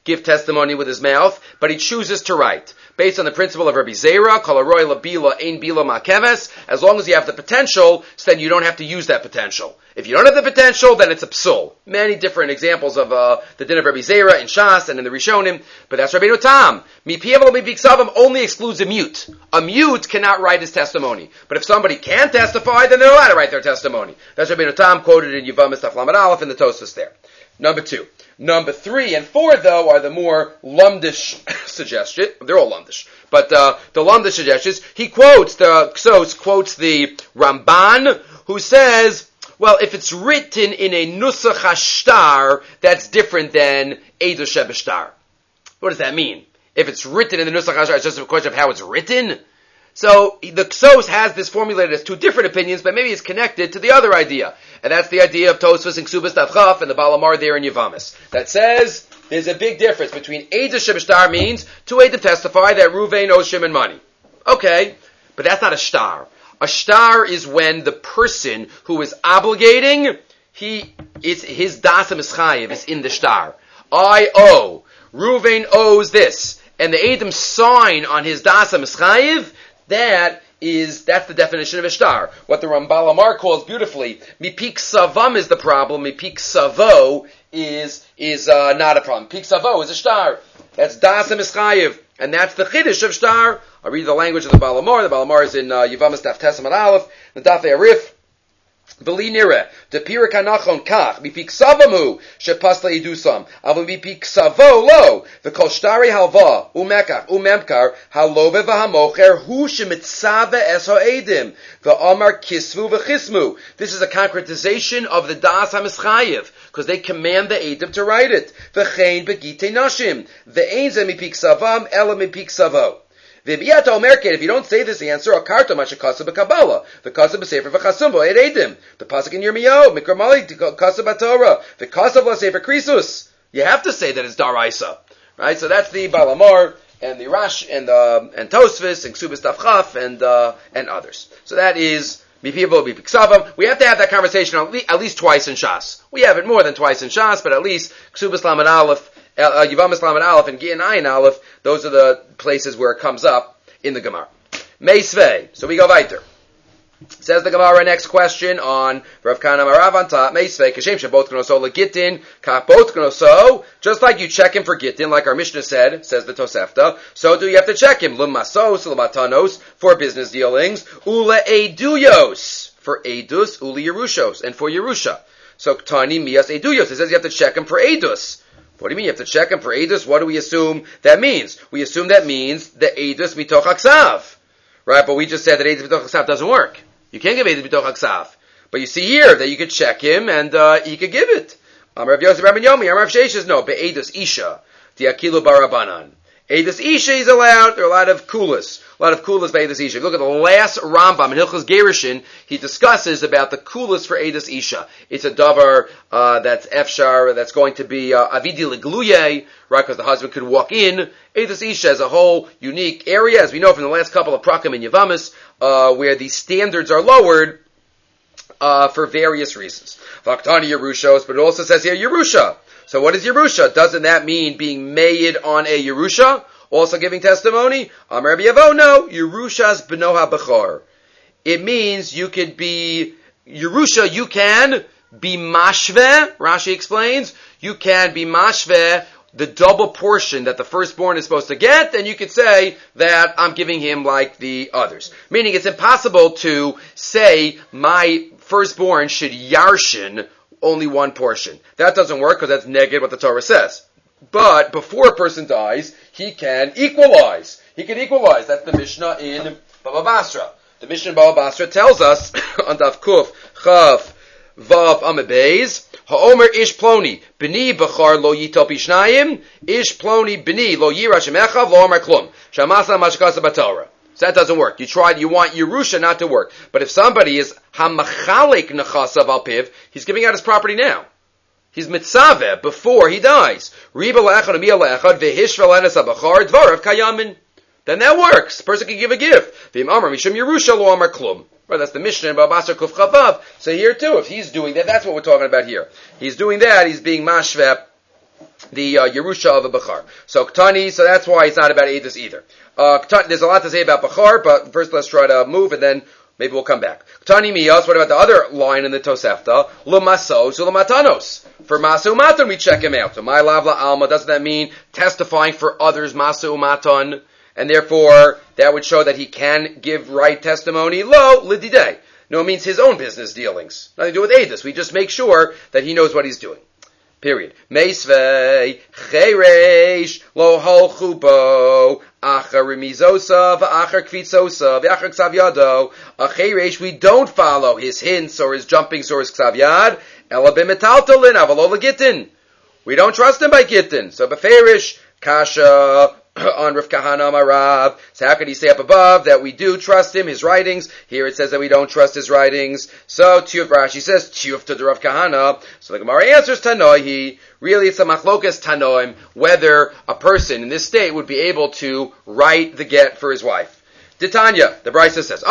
give testimony with his mouth, but he chooses to write. Based on the principle of Rabbi Zera, Kol haroy labila ein bila ma'keves, as long as you have the potential, so then you don't have to use that potential. If you don't have the potential, then it's a psul. Many different examples of uh, the din of Rabbi Zera in Shas and in the Rishonim, but that's Rabbeinu Tam. Mi pi'evel mi pi'ksavim only excludes a mute. A mute cannot write his testimony. But if somebody can testify, then they're allowed to write their testimony. That's Rabbeinu Tam quoted in Yevamos Daf Lamed Aleph in the Tosfos there. Number two. Number three and four, though, are the more lumdish suggestion. They're all lumdish. But uh, the lumdish suggestions, he quotes, the Ksos quotes the Ramban, who says, well, if it's written in a Nusach HaShtar, that's different than Eidos Shebeshtar. What does that mean? If it's written in the Nusach HaShtar, it's just a question of how it's written? So the Ksos has this formulated as two different opinions, but maybe it's connected to the other idea. And that's the idea of Tosfos and Ksubas Daf Chaf and the Baal Amar there in Yevamos. That says there's a big difference between Eidos Shebeshtar means two Eidim testify that Ruvain owes Shimon money. Okay, but that's not a shtar. A shtar is when the person who is obligating, he is his dasam ischayev is in the shtar. I owe. Ruvain owes this. And the Eidim sign on his dasam ischayev, that is, that's the definition of a shtar. What the Rambal Amar calls beautifully, mipik savam is the problem, mipik savo is, is, uh, not a problem. Mipik savo is a shtar. That's dasam ischayev. And that's the chiddush of shtar. I'll read the language of the Baal Amar. The Baal Amar is in, uh, Yevamos Daf Tesam and Aleph, the Daf Arif. Beli nire, de pirik hanachon kach, mipik savamu, shepasla idusam, avu mipik savo lo, v'kol shtari halva, umekach, umemkar, halove v'hamocher, hu shemitzave es ha'edim, v'amar kisvu v'chismu. This is a concretization of the das ha'mischayev, because they command the edim to write it. V'chein begite nashim, v'ein ze mipik savam, ela mipik savo. If you don't say this answer, a karta mashakasa b'kabbalah, the kasa b'sefer v'chasumbo et edim, the pasuk in Yirmiyahu, mikramali kasa b'torah, the kasa v'sefer krisus. You have to say that it's daraisa, right? So that's the Baal Amar and the Rash and uh, and Tosfos and Ksubas Daf Chaf and uh, and others. So that is mipivo b'piksavam. We have to have that conversation at least, at least twice in Shas. We have it more than twice in Shas, but at least Ksubas Lamed Aleph. Uh, Yevamos Lamed Aleph and Gin Ayin Aleph, those are the places where it comes up in the Gemara. Meisvei. So we go weiter. Says the Gemara, next question on Rav Kana Marav on top. Meisvei. Kashem shebot k'noso legitin. Kapot k'noso. Just like you check him for Gittin, like our Mishnah said, says the Tosefta, so do you have to check him. L'masos, l'matanos, for business dealings. Ule eduyos. For edus, ule yerushos. And for Yerusha. So Tani mias eduyos. It says you have to check him for edus. What do you mean you have to check him for Eidus? What do we assume that means? We assume that means the Eidus mitoch haksav. Right? But we just said that Eidus mitoch haksav doesn't work. You can't give Eidus mitoch haksav. But you see here that you could check him and uh, he could give it. Um, Rav Yosef Rabban Yomi, Rav Sheshes, no, be'Eidus Isha, diakilu barabanan. Eidus Isha is allowed. There are a lot of kulas. A lot of kulas by Eidus Isha. Look at the last Rambam in Hilchos Gerushin. He discusses about the kulas for Eidus Isha. It's a davar uh, that's efshar, that's going to be uh, avidi legluye, right? Because the husband could walk in. Eidus Isha is a whole unique area, as we know from the last couple of prakim in Yevamos, uh, where the standards are lowered uh, for various reasons. Vaktani Yerushos, but it also says here Yerusha. So what is Yerusha? Doesn't that mean being made on a Yerusha? Also giving testimony? Amar Rabbi Yavo, no. Yerusha's b'noha b'chor. It means you could be, Yerusha, you can be mashveh, Rashi explains. You can be mashveh, the double portion that the firstborn is supposed to get, and you could say that I'm giving him like the others. Meaning it's impossible to say my firstborn should yarshin only one portion. That doesn't work because that's negative what the Torah says. But before a person dies, he can equalize. He can equalize. That's the Mishnah in Baba Basra. The Mishnah in Baba Basra tells us on Daf Kuf Chav Vav Amabez Ha'omer Ish Ploni B'ni B'char Lo Yitol Pishnayim Ish Ploni B'ni Lo Yirash Echav Lo Omer Klum Shamasa Mashkasa B'Torah. So that doesn't work. You tried, you want Yerusha not to work. But if somebody is hamachalik nechasav al piv, he's giving out his property now. He's mitzaveh before he dies. Riba le'echad amiyah le'echad v'hishva le'enes ha'bachar dvarav kayamin. Then that works. The person can give a gift. V'im amar mishum Yerusha lo amar klum. Right, that's the Mishnah in Baba Basra Kuf Chavav. So here too, if he's doing that, that's what we're talking about here. He's doing that, he's being mashveh the uh, Yerusha of a Bechar. So Ktani, so that's why it's not about Eidos either. Uh, Ktani, there's a lot to say about Bechar, but first let's try to move and then maybe we'll come back. Ktani miyos, what about the other line in the Tosefta? L'masos u'l'matanos. For Masu Matan we check him out. So my lavla alma, doesn't that mean testifying for others Masu Matan? And therefore, that would show that he can give right testimony. Lo, lididei. No, it means his own business dealings. Nothing to do with Eidos. We just make sure that he knows what he's doing. Period. Meisvei, cheresh, lo holchu bo, achar remizosa, v'achar kvitzosa, v'achar ksav yado. A cheresh, we don't follow his hints or his jumpings or his ksav yad, ela b'metaltalin, avalo l'gitin. We don't trust him by gittin. So b'ferish, kasha, on Rav Kahana Marav. So how could he say up above that we do trust him, his writings? Here it says that we don't trust his writings. So Tiyuf Rashi says Tiyuf to the Rav Kahana. So the Gemara answers Tanoihi. Really, it's a machlokas Tanoim whether a person in this state would be able to write the get for his wife. Titania, the Brisa says,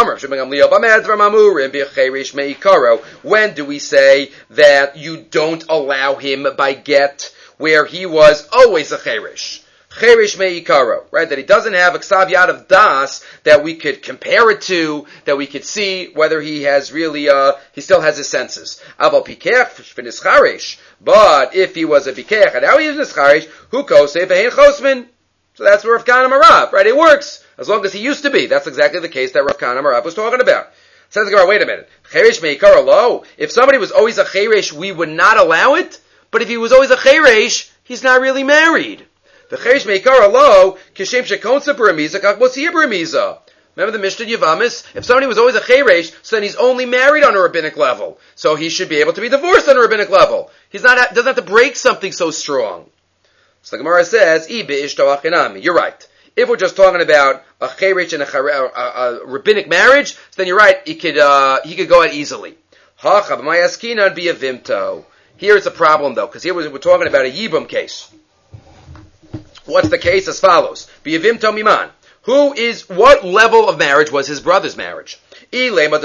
when do we say that you don't allow him by get where he was always a cherish? Cherish me'ikaro, right? That he doesn't have a ksav yad of das that we could compare it to, that we could see whether he has really, uh, he still has his senses. Aval pikech v'nischaresh. But if he was a pikech, and how he is nischaresh, hu kosei v'hein chosmin. So that's where Rav Kahana Marav, right? It works. As long as he used to be. That's exactly the case that Rav Kahana Marav was talking about. Says the Gemara, wait a minute. Cherish me'ikaro lo. If somebody was always a cherish, we would not allow it? But if he was always a cherish, he's not really married. The cherish meikar lo kishem shekonsa beremiza kakbosiyah beremiza. Remember the Mishnah Yavamis? If somebody was always a cherish, so then he's only married on a rabbinic level, so he should be able to be divorced on a rabbinic level. He's not doesn't have to break something so strong. So the Gemara says, "I beishto achinami." You're right. If we're just talking about a cherish and a, a, a, a rabbinic marriage, so then you're right. He could uh, he could go out easily. Hacha b'mayaskinan be a vimto. Here it's a problem though, because here we're talking about a yibum case. What's the case? As follows. B'yavim tomiman. Who is, what level of marriage was his brother's marriage? So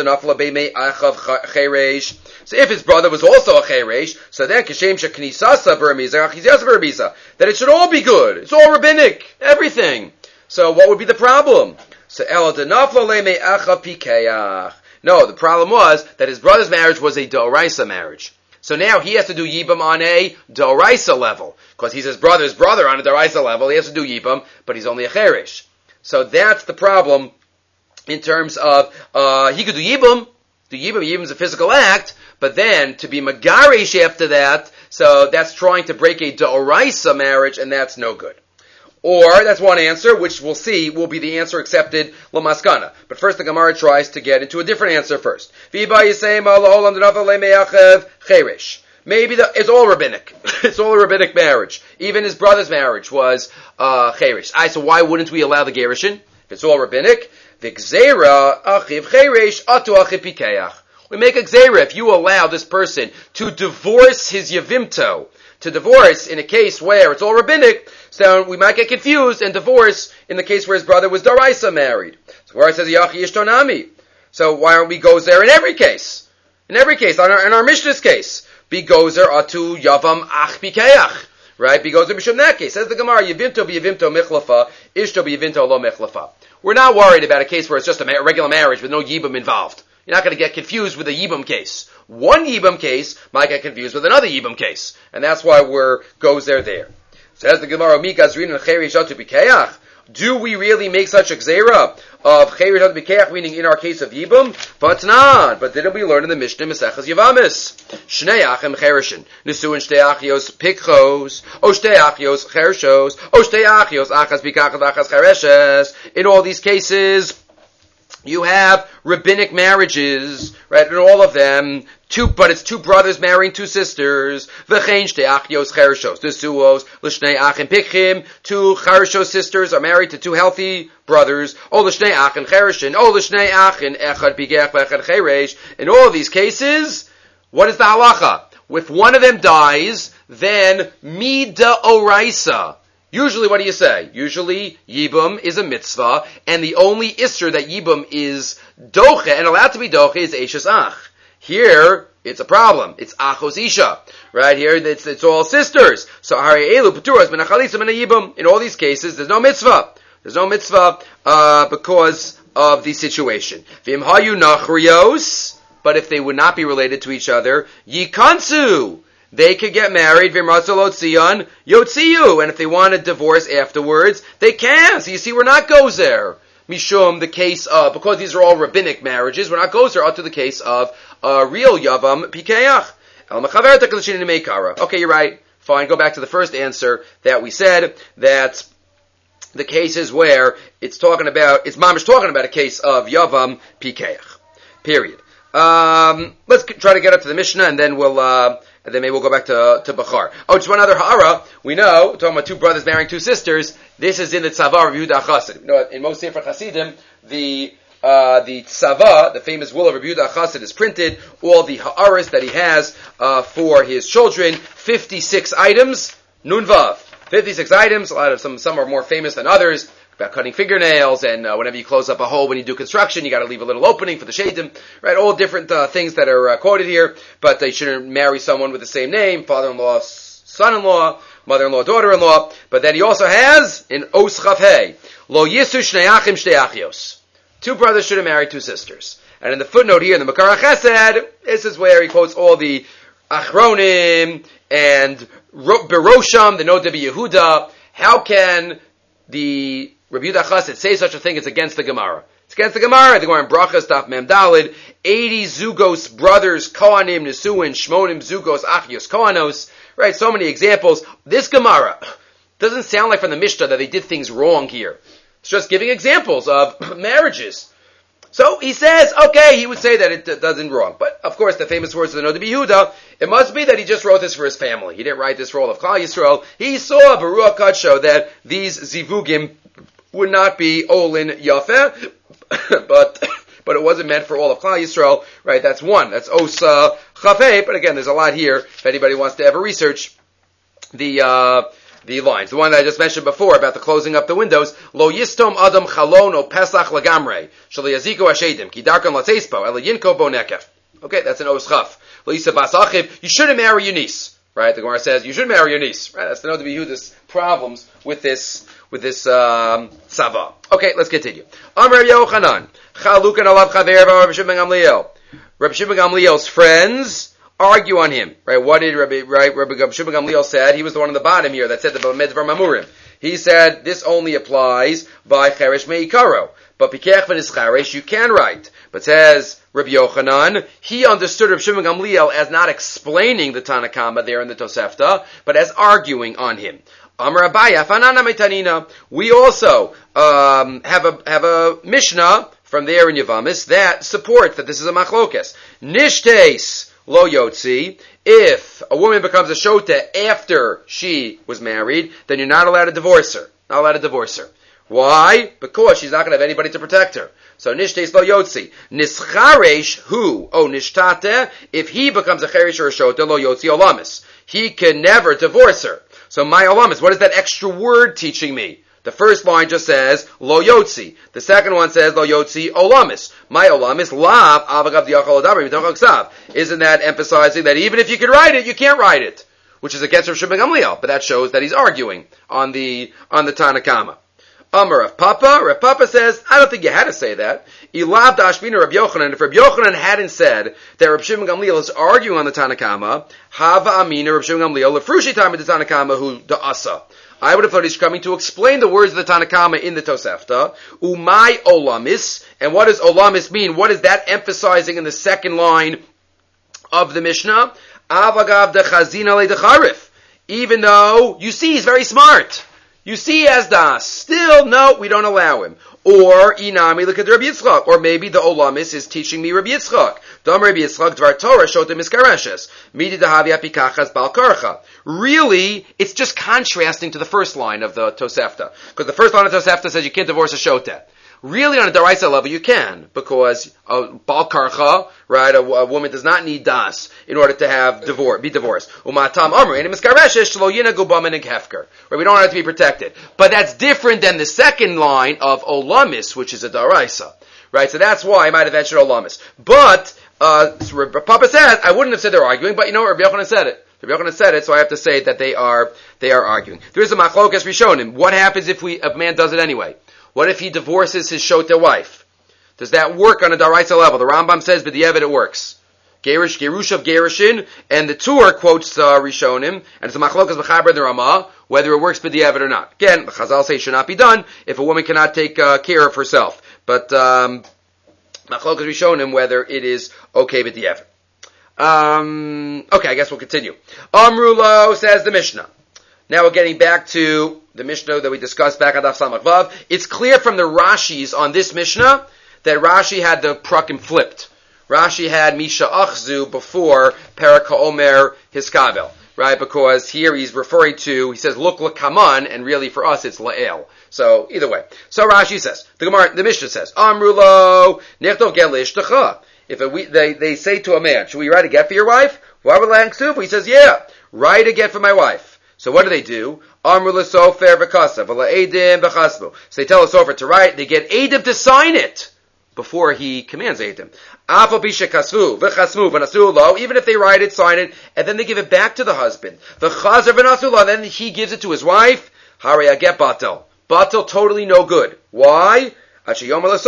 if his brother was also a cheresh, so then kishem sheknisasa beremiza, achiziyasa beremiza, that it should all be good. It's all rabbinic. Everything. So what would be the problem? So el denafla leme acha pikeach. No, the problem was that his brother's marriage was a doraisa marriage. So now he has to do Yibam on a Doraisa level. Because he's his brother's brother on a Doraisa level. He has to do Yibam, but he's only a Cherish. So that's the problem in terms of, uh, he could do Yibam. Do Yibam, Yibam is a physical act. But then, to be Megarish after that, so that's trying to break a Doraisa marriage, and that's no good. Or, that's one answer, which we'll see will be the answer accepted Lamaskana. But first the Gemara tries to get into a different answer first. Maybe the, it's all rabbinic. It's all a rabbinic marriage. Even his brother's marriage was uh, cherish. I so why wouldn't we allow the gerushin? If it's all rabbinic, we make a gzeira if you allow this person to divorce his yavimto, to divorce in a case where it's all rabbinic, so we might get confused and divorce in the case where his brother was daraisa married. So where it says Yachi Yishtonami. So why aren't we goes there in every case? In every case, in our, in our Mishnah's case, be goes there atu yavam ach bikeach. Right? Be goes there b'shum that case. Says the Gemara, Yavimto b'Yavimto michlafa, Ishto b'Yavimto lo michlafa. We're not worried about a case where it's just a ma- regular marriage with no yibam involved. You're not going to get confused with a yibam case. One yibam case might get confused with another yibam case. And that's why we're goes there there. Says the Gemara, Mikazrin and Cherish atu bikeach. Do we really make such a gzeira of cherish atu bikeach, meaning in our case of yibam? But not. But didn't we learn in the Mishnah Mesechus Yavamis? Shnei achem cherishin. Nesuin shtei achios pikchos. O shtei achios cherishos. O shtei achios achas bikachas achas chereshes. In all these cases, you have rabbinic marriages, right? In all of them, two, but it's two brothers marrying two sisters. V'chein shtei achios cherishos. Nesuos l'shnei achim pikchim. Two cherishos sisters are married to two healthy brothers. O l'shnei achin cherishin. O l'shnei achin echad bigech v'echad cheresh. In all of these cases, what is the halacha? If one of them dies, then mida oraisa. Usually, what do you say? Usually, Yibum is a mitzvah, and the only isser that Yibum is doche, and allowed to be doche, is Eishes Ach. Here, it's a problem. It's achos isha. Right here, it's, it's all sisters. So, hari elu paturas min hachalitza min hayibum. In all these cases, there's no mitzvah. There's no mitzvah, uh, because of the situation. V'im hayu nachrios. But if they would not be related to each other, yikansu. They could get married, v'imratzalot yotziyu. And if they want to divorce afterwards, they can. So you see, we're not gozer. Mishum, the case of, because these are all rabbinic marriages, we're not gozer up to the case of a real yavam pikeach. Okay, you're right. Fine, go back to the first answer that we said, that the cases where it's talking about, it's mamish talking about a case of yavam pikeach. Period. Um, let's try to get up to the Mishnah, and then we'll, uh, and then maybe we'll go back to, to Bachar. Oh, just one other ha'ara. We know, talking about two brothers marrying two sisters, this is in the Tzava of Yehuda Chassid. You know, in most Sefer Chassidim, the, uh, the Tzava, the famous will of Rabbi Yehuda Chassid, is printed, all the ha'aras that he has, uh, for his children, fifty-six items, Nun Vav. fifty-six items, a lot of, some, some are more famous than others, about cutting fingernails, and uh, whenever you close up a hole when you do construction, you got to leave a little opening for the shadim, right? All different uh, things that are uh, quoted here, but they shouldn't marry someone with the same name, father-in-law, son-in-law, mother-in-law, daughter-in-law. But then he also has in Os Chav Hei, Lo Yisu Shnei Achim Shtei Achios. Two brothers should have married two sisters. And in the footnote here in the Makar HaChesed, this is where he quotes all the Achronim and Berosham, the Noda Yehuda. How can the Rabbi Yehuda Chassid say such a thing? It's against the Gemara. It's against the Gemara. The Gemara in Brachas Daf Mem Dalid, eighty Zugos brothers, Kohanim, Nesuin, Shmonim, Zugos, Achios, Kohanos. Right, so many examples. This Gemara doesn't sound like from the Mishnah that they did things wrong here. It's just giving examples of marriages. So he says, okay, he would say that it doesn't wrong. But, of course, the famous words of the Noda Yehuda, it must be that he just wrote this for his family. He didn't write this for all of Klal Yisrael. He saw a Baruch HaKadsho that these zivugim would not be Olin Yafeh, but but it wasn't meant for all of Klal Yisrael, right? That's one. That's Osa Chafei. But again, there's a lot here. If anybody wants to ever research the uh, the lines, the one that I just mentioned before about the closing up the windows. Lo yistom adam chalon o pesach lagamre shelo yaziko hashedim ki darkan latzespo ela yinko bo nekef. Okay, that's an Os Chaf. Lo yisa bas achiv. You shouldn't marry your niece. Right, the Gemara says you should marry your niece. Right, that's the Noda Yehuda's problems with this with this um, Tzava. Okay, let's continue. Amar Rabbi Yochanan, Chalukan alav chaver Rabbi Shimon ben Gamliel. Rabbi Shimon ben Gamliel's friends argue on him. Right, what did Rabbi right Rabbi Shimon ben Gamliel said? He was the one on the bottom here that said the Medvar Mamurim. He said this only applies by Cheresh Meikaro, but Pikech v'nis Cheresh you can write. But says Rabbi Yochanan, he understood Rabbi Shimon Gamliel as not explaining the Tanna Kama there in the Tosefta, but as arguing on him. Amar Abaya, Fanana Metanina. We also um, have a have a Mishnah from there in Yavamis that supports that this is a machlokes. Nishtes lo yotzi. If a woman becomes a shota after she was married, then you're not allowed to divorce her. Not allowed to divorce her. Why? Because she's not going to have anybody to protect her. So nishtes lo yotzi. Nischaresh who? Oh, nishtate. If he becomes a cheresh or a shota, lo yotzi olamis. He can never divorce her. So my olamis, what is that extra word teaching me? The first line just says lo yotzi. The second one says lo yotzi olamis. My olamis lav avagav diachol adabri mitoch haksav. Isn't that emphasizing that even if you could write it, you can't write it? Which is against Rav Shimon ben Gamliel, but that shows that he's arguing on the on the Tanna Kama. Amar Rav Papa, Rav Papa says, I don't think you had to say that. Ilav dashbina Rav Yochanan. If Rav Yochanan hadn't said that Rav Shimon ben Gamliel is arguing on the Tanna Kama, Hava Amina Rav Shimon ben Gamliel lefrushi time of the Tanna Kama who da'asa. I would have thought he's coming to explain the words of the Tanna Kama in the Tosefta. Umay olamis. And what does olamis mean? What is that emphasizing in the second line of the Mishnah? Avagav de chazina le de charif. Even though, you see, he's very smart. You see, he has das. Still, no, we don't allow him. Or, inami, look at Rabbi Yitzchak. Or maybe the olamis is teaching me Rabbi Yitzchak. Dam Rabbi Yitzchak, dvar Torah, shotem iskareshes. Midi dahavi apikachas bal karcha. Really, it's just contrasting to the first line of the Tosefta. Because the first line of Tosefta says you can't divorce a shoteh. Really, on a daraisa level, you can, because a bal karcha, right, a, a woman does not need das in order to have divorce, be divorced. Umatam amrin miskareshes shlo yina gubamin and hefker. Right, we don't have to be protected. But that's different than the second line of olamis, which is a daraisa. Right, so that's why I might have mentioned olamis. But uh, Papa says, I wouldn't have said they're arguing, but you know what, Rabbi Yochanan said it. Rabbi Yochanan said it, so I have to say that they are, they are arguing. There is a machlokas rishonim. What happens if we, a man does it anyway? What if he divorces his shota wife? Does that work on a daraisa level? The Rambam says, but the Evid it works. Gerish, Gerush of Gerishin, and the Tur quotes uh, Rishonim, and it's a machlokas b'chaber and the Ramah, whether it works b'diavad or not. Again, the Chazal say it should not be done if a woman cannot take uh, care of herself. But um, machlokas Rishonim, whether it is okay b'diavad. Um, okay, I guess we'll continue. Amrulo, says the Mishnah. Now we're getting back to the Mishnah that we discussed back on Daf Samach Vav. It's clear from the Rashis on this Mishnah that Rashi had the prakim flipped. Rashi had Misha Achzu before Perek Omer Hiskabel, right? Because here he's referring to, he says, look, look, come on, and really for us it's La'el. So, either way. So Rashi says, the Gemara, the Mishnah says, Amrulo, Nechtov Get L'Ishtecha. If a, we, they, they say to a man, should we write a get for your wife? Why would Lang Suv? He says, yeah, write a get for my wife. So what do they do? Amrulo Sofer V'Kasav, V'la Eidim B'Chasbu. So they tell the Sofer to write, they get Eidim to sign it before he commands Eidim. Even if they write it, sign it, and then they give it back to the husband. Then he gives it to his wife. Get batel. Batel totally no good. Why? Because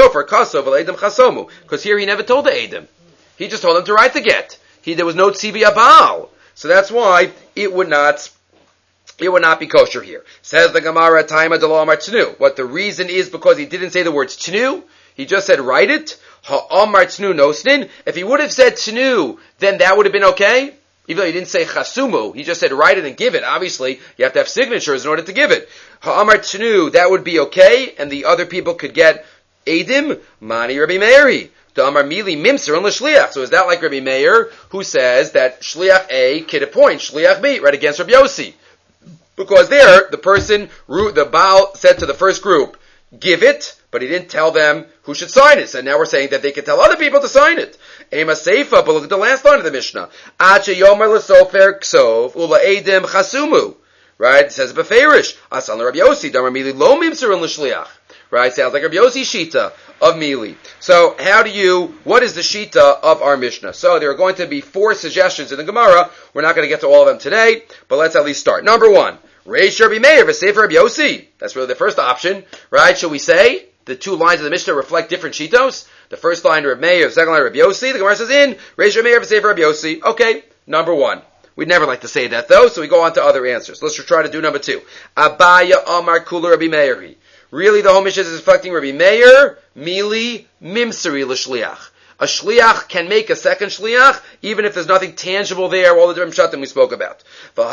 here he never told the Eidim. He just told him to write the get. He, there was no tzivi abal. So that's why it would not, it would not be kosher here. Says the Gemara, Taima de lo amar tnu. What the reason is because he didn't say the words tnu. He just said write it. Ha'amar tnu nosnin. If he would have said tnu, then that would have been okay. Even though he didn't say chasumu, he just said write it and give it. Obviously, you have to have signatures in order to give it. Ha'amar tnu, that would be okay, and the other people could get Eidim, Mani Rabbi Meiri. Da'amar mili mimser and l'shliach. So is that like Rabbi Meir, who says that shliach A could appoint shliach B, right against Rabbi Yossi? Because there, the person, the Baal said to the first group, give it, but he didn't tell them who should sign it. So now we're saying that they can tell other people to sign it. Ema Seifa, but look at the last line of the Mishnah. Ache yomer l'sofer ksov ula eidim chasumu. Right? It says beferish. Asan Rabbi Yossi, damar mili lo mimser and l'shliach. Right? Sounds like Rabbi Yossi Shita of Mili. So how do you, what is the Shita of our Mishnah? So there are going to be four suggestions in the Gemara. We're not going to get to all of them today, but let's at least start. Number one. Reish Rabbi Meir v'sefer Rabbi Yossi. That's really the first option, right? Shall we say the two lines of the Mishnah reflect different shitos? The first line Rabbi Meir, the second line Rabbi Yossi. The Gemara says in Reish Rabbi Meir v'sefer Rabbi Yossi. Okay, number one. We'd never like to say that though, so we go on to other answers. Let's try to do number two. Abaya Amar Kula Rabbi Meiri. Really, the whole Mishnah is reflecting Rabbi Meir Mili Mimsari l'shliach. A shliach can make a second shliach, even if there's nothing tangible there, all the different shatim we spoke about.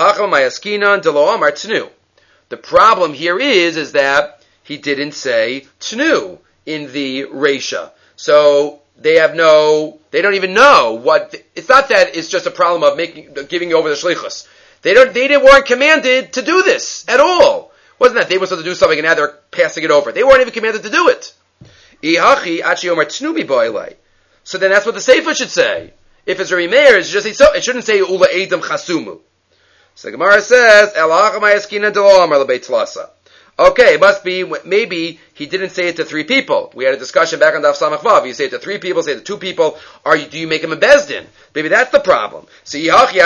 The problem here is, is that he didn't say tnu in the Reisha. So, they have no, they don't even know what, it's not that it's just a problem of making, giving over the shlichus. They don't, they didn't, weren't commanded to do this at all. Wasn't that they were supposed to do something and now they're passing it over. They weren't even commanded to do it. So then that's what the Sefer should say. If it's Rabbi Meir, it should just say, it shouldn't say Ula Eidim Chasumu. So the Gemara says, okay, it must be, maybe he didn't say it to three people. We had a discussion back on Daf Samach Vav. You say it to three people, say it to two people. Are you, do you make him a bezdin? Maybe that's the problem. So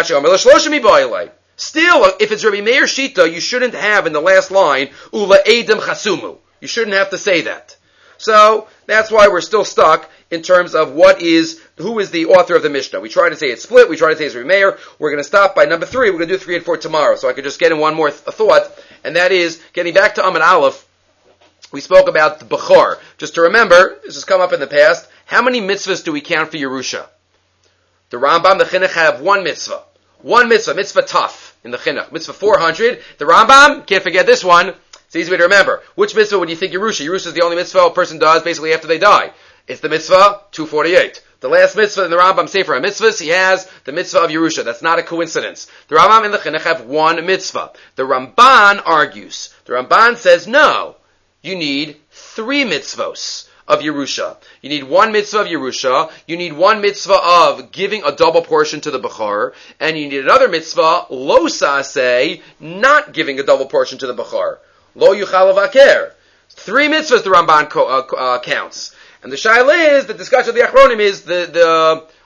still, if it's Rabbi Meir Shita, you shouldn't have in the last line, Ula Eidim Chasumu. You shouldn't have to say that. So, that's why we're still stuck in terms of what is, who is the author of the Mishnah. We try to say it's split, we try to say it's Rabbi Meir. We're going to stop by number three, we're going to do three and four tomorrow, so I could just get in one more th- thought, and that is, getting back to Amud Aleph, we spoke about the Bechor. Just to remember, this has come up in the past, how many mitzvahs do we count for Yerusha? The Rambam, the Chinuch have one mitzvah. One mitzvah, mitzvah tough in the Chinuch. Mitzvah four hundred. The Rambam, can't forget this one, it's easy to remember. Which mitzvah would you think Yerusha? Yerusha is the only mitzvah a person does basically after they die. It's the mitzvah two forty-eight. The last mitzvah in the Rambam Sefer HaMitzvahs, he has the mitzvah of Yerusha. That's not a coincidence. The Rambam and the Chinuch have one mitzvah. The Ramban argues. The Ramban says, no, you need three mitzvos of Yerusha. You need one mitzvah of Yerusha, you need one mitzvah of giving a double portion to the Bechor, and you need another mitzvah, lo sa'aseh, not giving a double portion to the Bechor. Lo yuchal avaker. Three mitzvahs the Ramban co- uh, uh, counts. And the shaila is, the discussion of the Achronim is, the, the,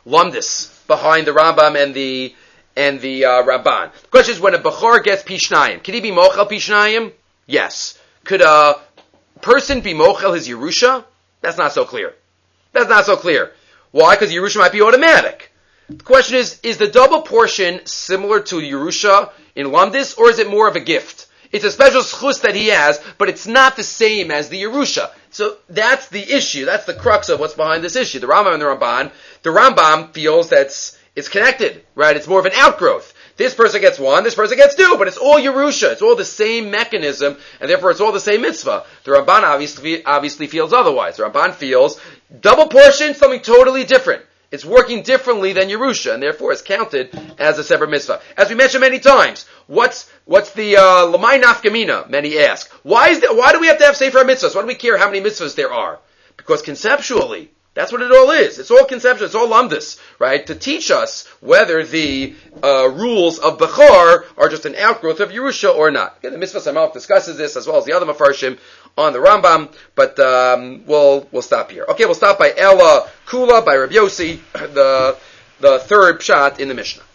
lumdis behind the Rambam and the and the uh, Ramban. The question is, when a Bechor gets Pishnayim, can he be Mochel Pishnayim? Yes. Could a person be Mochel his Yerusha? That's not so clear. That's not so clear. Why? Because Yerusha might be automatic. The question is, is the double portion similar to Yerusha in Lumdis, or is it more of a gift? It's a special schus that he has, but it's not the same as the Yerusha. So that's the issue. That's the crux of what's behind this issue. The Rambam and the Ramban, the Rambam feels that it's, it's connected, right? It's more of an outgrowth. This person gets one, this person gets two, but it's all Yerusha. It's all the same mechanism, and therefore it's all the same mitzvah. The Ramban obviously, obviously feels otherwise. The Ramban feels double portion, something totally different. It's working differently than Yerusha, and therefore it's counted as a separate mitzvah. As we mentioned many times, what's what's the uh, Lamai Nafkamina? Many ask. Why is that, why do we have to have Sefer mitzvahs? Why do we care how many mitzvahs there are? Because conceptually, that's what it all is. It's all conceptual. It's all lumdis, right? To teach us whether the uh, rules of Bechor are just an outgrowth of Yerusha or not. Okay, the Mitzvah Samalch discusses this as well as the other Mefarshim on the Rambam, but um, we'll we'll stop here. Okay, we'll stop by Ella Kula by Rabbi Yossi, the the third pshat in the Mishnah.